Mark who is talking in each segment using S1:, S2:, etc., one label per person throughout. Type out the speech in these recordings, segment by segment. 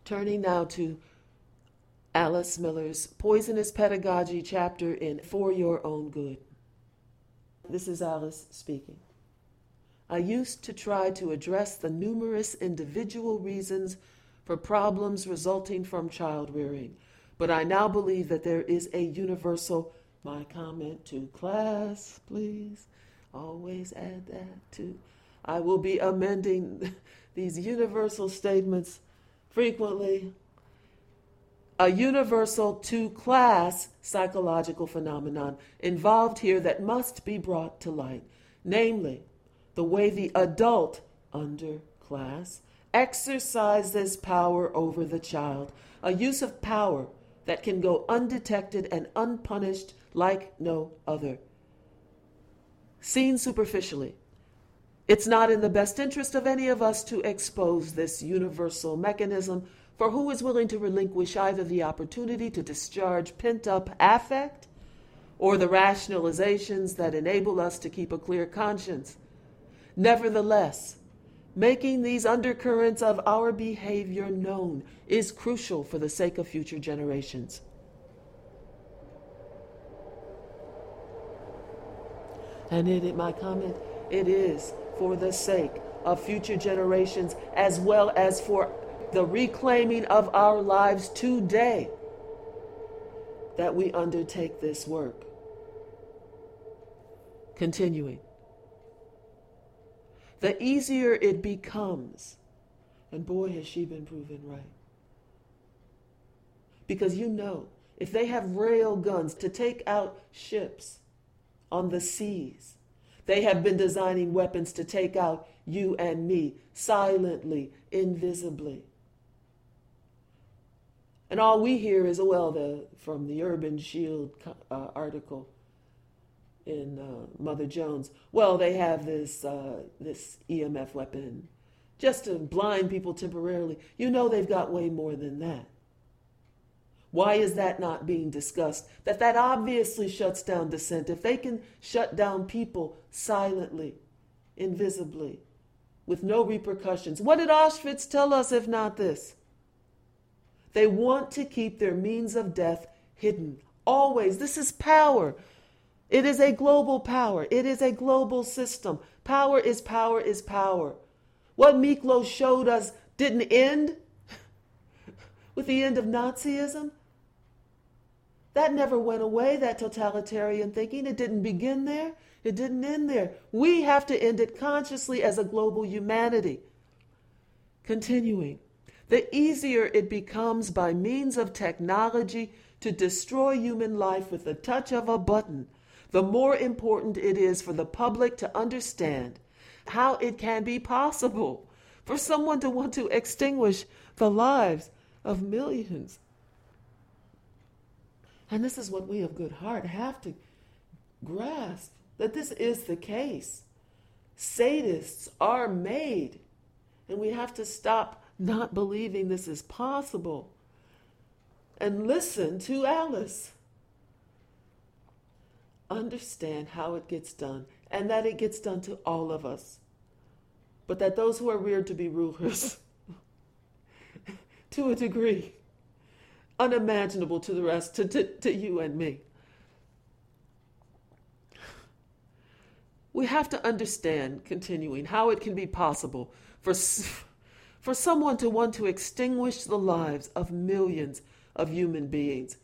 S1: Turning now to Alice Miller's Poisonous Pedagogy chapter in For Your Own Good. This is Alice speaking. I used to try to address the numerous individual reasons for problems resulting from child rearing, but I now believe that there is a universal, my comment to class, please, always add that too. I will be amending these universal statements frequently. A universal to class psychological phenomenon involved here that must be brought to light, namely, the way the adult underclass exercises power over the child, a use of power that can go undetected and unpunished like no other. Seen superficially, it's not in the best interest of any of us to expose this universal mechanism, for who is willing to relinquish either the opportunity to discharge pent-up affect or the rationalizations that enable us to keep a clear conscience? Nevertheless, making these undercurrents of our behavior known is crucial for the sake of future generations. And my comment, it is for the sake of future generations as well as for the reclaiming of our lives today that we undertake this work. Continuing. The easier it becomes, and boy has she been proven right. Because if they have rail guns to take out ships on the seas, they have been designing weapons to take out you and me silently, invisibly. And all we hear is, from the Urban Shield article in Mother Jones, they have this EMF weapon just to blind people temporarily. They've got way more than that. Why is that not being discussed? That obviously shuts down dissent. If they can shut down people silently, invisibly, with no repercussions, what did Auschwitz tell us if not this? They want to keep their means of death hidden. Always. This is power. It is a global power. It is a global system. Power is power is power. What Miklos showed us didn't end with the end of Nazism. That never went away, that totalitarian thinking. It didn't begin there. It didn't end there. We have to end it consciously as a global humanity. Continuing. The easier it becomes by means of technology to destroy human life with the touch of a button, the more important it is for the public to understand how it can be possible for someone to want to extinguish the lives of millions. And this is what we of good heart have to grasp, that this is the case. Sadists are made, and we have to stop not believing this is possible and listen to Alice. Understand how it gets done, and that it gets done to all of us. But that those who are reared to be rulers, to a degree, unimaginable to the rest, to you and me. We have to understand, continuing, how it can be possible for someone to want to extinguish the lives of millions of human beings.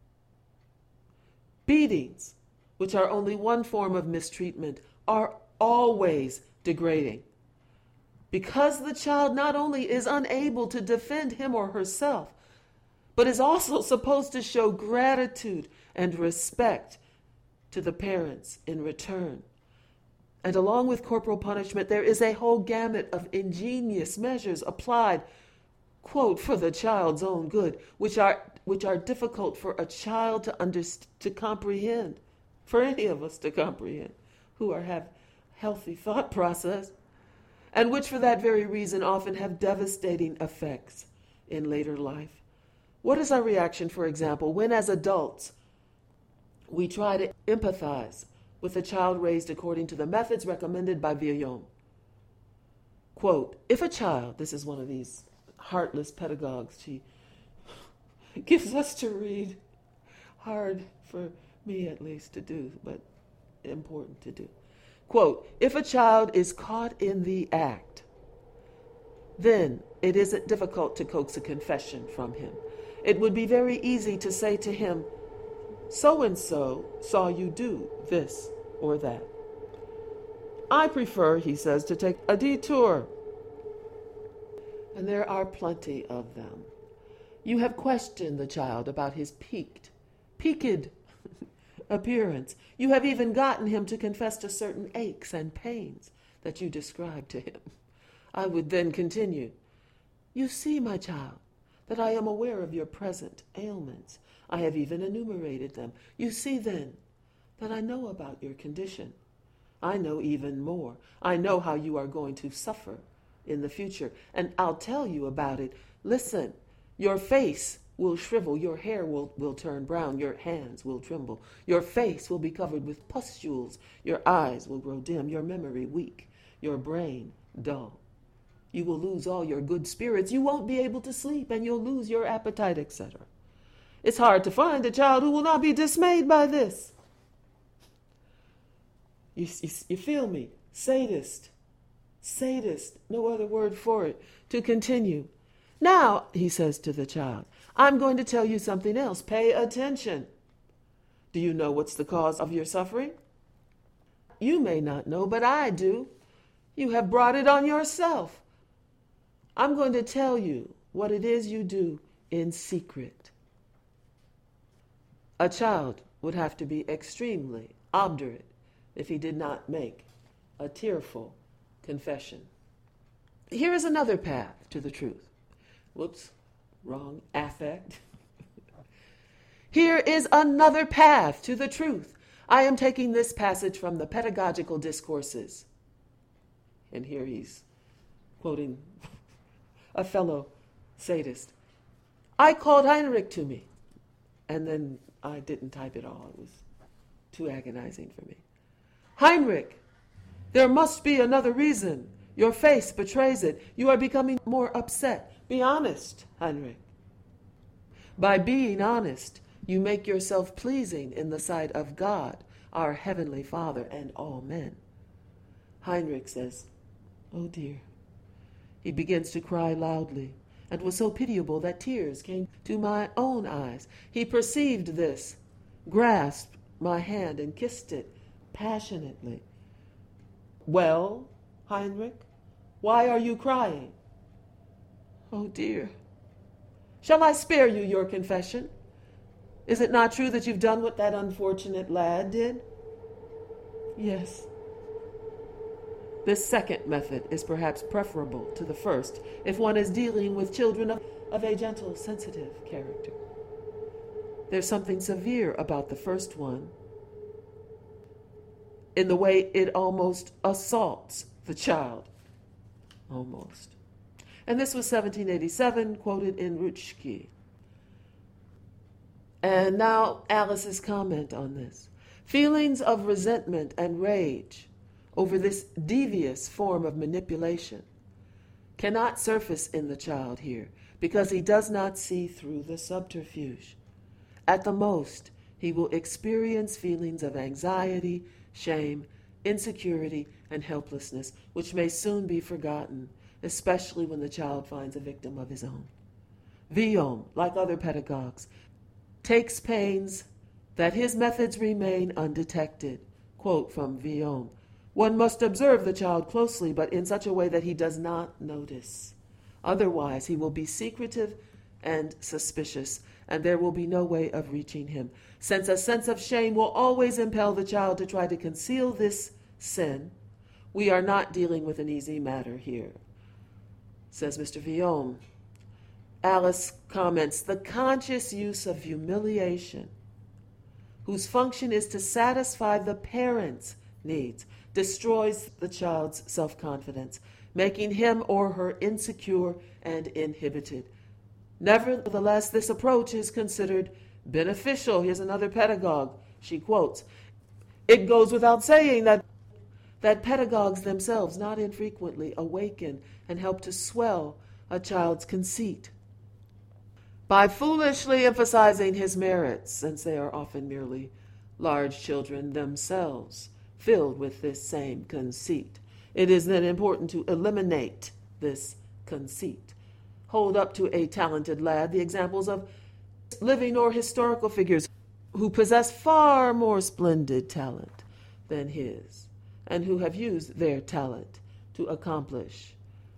S1: Beatings, which are only one form of mistreatment, are always degrading. Because the child not only is unable to defend him or herself, but is also supposed to show gratitude and respect to the parents in return. And along with corporal punishment, there is a whole gamut of ingenious measures applied, quote, for the child's own good, which are difficult for a child to comprehend, for any of us to comprehend, who have healthy thought process, and which for that very reason often have devastating effects in later life. What is our reaction, for example, when as adults we try to empathize with a child raised according to the methods recommended by Villon? Quote, if a child, this is one of these heartless pedagogues she gives us to read. Hard for me, at least, to do, but important to do. Quote, if a child is caught in the act, then it isn't difficult to coax a confession from him. It would be very easy to say to him, so-and-so saw you do this or that. I prefer, he says, to take a detour. And there are plenty of them. You have questioned the child about his peaked appearance. You have even gotten him to confess to certain aches and pains that you described to him. I would then continue, you see, my child, that I am aware of your present ailments. I have even enumerated them. You see, then, that I know about your condition. I know even more. I know how you are going to suffer in the future, and I'll tell you about it. Listen, your face will shrivel, your hair will turn brown, your hands will tremble, your face will be covered with pustules, your eyes will grow dim, your memory weak, your brain dull. You will lose all your good spirits, you won't be able to sleep, and you'll lose your appetite, etc. It's hard to find a child who will not be dismayed by this. You feel me? Sadist, no other word for it. To continue. Now, he says to the child, I'm going to tell you something else. Pay attention. Do you know what's the cause of your suffering? You may not know, but I do. You have brought it on yourself. I'm going to tell you what it is you do in secret. A child would have to be extremely obdurate if he did not make a tearful confession. Here is another path to the truth. Whoops, wrong affect. Here is another path to the truth. I am taking this passage from the Pedagogical Discourses. And here he's quoting a fellow sadist. I called Heinrich to me. And then I didn't type it all. It was too agonizing for me. Heinrich, there must be another reason. Your face betrays it. You are becoming more upset. Be honest, Heinrich. By being honest, you make yourself pleasing in the sight of God, our Heavenly Father, and all men. Heinrich says, oh dear. He begins to cry loudly, and was so pitiable that tears came to my own eyes. He perceived this, grasped my hand, and kissed it passionately. Well, Heinrich, why are you crying? Oh dear. Shall I spare you your confession? Is it not true that you've done what that unfortunate lad did? Yes. This second method is perhaps preferable to the first if one is dealing with children of a gentle, sensitive character. There's something severe about the first one in the way it almost assaults the child. Almost. And this was 1787, quoted in Rutschke. And now Alice's comment on this. Feelings of resentment and rage over this devious form of manipulation cannot surface in the child here because he does not see through the subterfuge. At the most, he will experience feelings of anxiety, shame, insecurity, and helplessness, which may soon be forgotten, especially when the child finds a victim of his own. Villon, like other pedagogues, takes pains that his methods remain undetected. Quote from Villon, one must observe the child closely, but in such a way that he does not notice. Otherwise, he will be secretive and suspicious, and there will be no way of reaching him, since a sense of shame will always impel the child to try to conceal this sin. We are not dealing with an easy matter here, says Mr. Villon. Alice comments, the conscious use of humiliation, whose function is to satisfy the parent's needs, destroys the child's self-confidence, making him or her insecure and inhibited. Nevertheless, this approach is considered beneficial. Here's another pedagogue. She quotes, it goes without saying that pedagogues themselves not infrequently awaken and help to swell a child's conceit. By foolishly emphasizing his merits, since they are often merely large children themselves, filled with this same conceit. It is then important to eliminate this conceit. Hold up to a talented lad the examples of living or historical figures who possess far more splendid talent than his, and who have used their talent to accomplish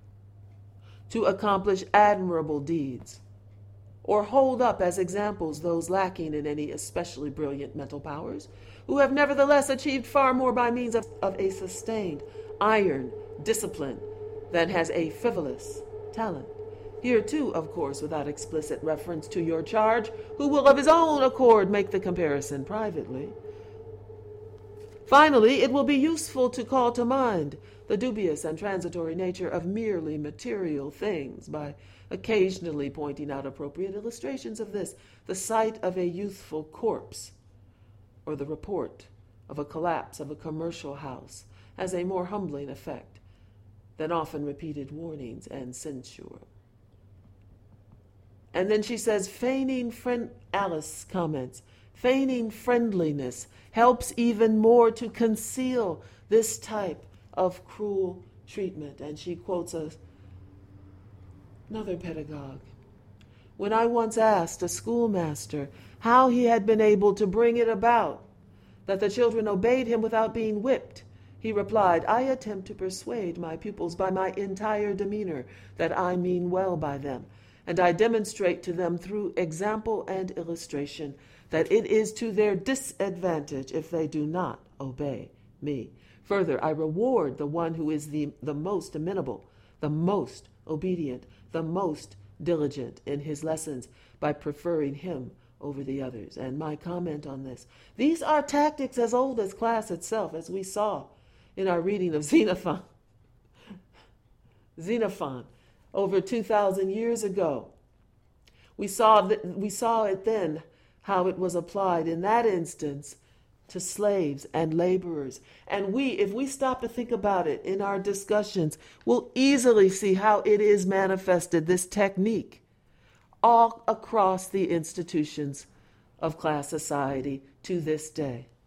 S1: admirable deeds. Or hold up as examples those lacking in any especially brilliant mental powers, who have nevertheless achieved far more by means of a sustained iron discipline than has a frivolous talent. Here too, of course, without explicit reference to your charge, who will of his own accord make the comparison privately. Finally, it will be useful to call to mind the dubious and transitory nature of merely material things by occasionally pointing out appropriate illustrations of this, the sight of a youthful corpse, or the report of a collapse of a commercial house, has a more humbling effect than often repeated warnings and censure. And then she says, Alice comments, feigning friendliness helps even more to conceal this type of cruel treatment. And she quotes another pedagogue. When I once asked a schoolmaster how he had been able to bring it about that the children obeyed him without being whipped, he replied, I attempt to persuade my pupils by my entire demeanor that I mean well by them, and I demonstrate to them through example and illustration that it is to their disadvantage if they do not obey me. Further, I reward the one who is the most amenable, the most obedient, the most diligent in his lessons by preferring him over the others. And my comment on this, these are tactics as old as class itself, as we saw in our reading of Xenophon over 2,000 years ago. We saw it then, how it was applied in that instance to slaves and laborers. And if we stop to think about it in our discussions, we'll easily see how it is manifested, this technique, all across the institutions of class society to this day.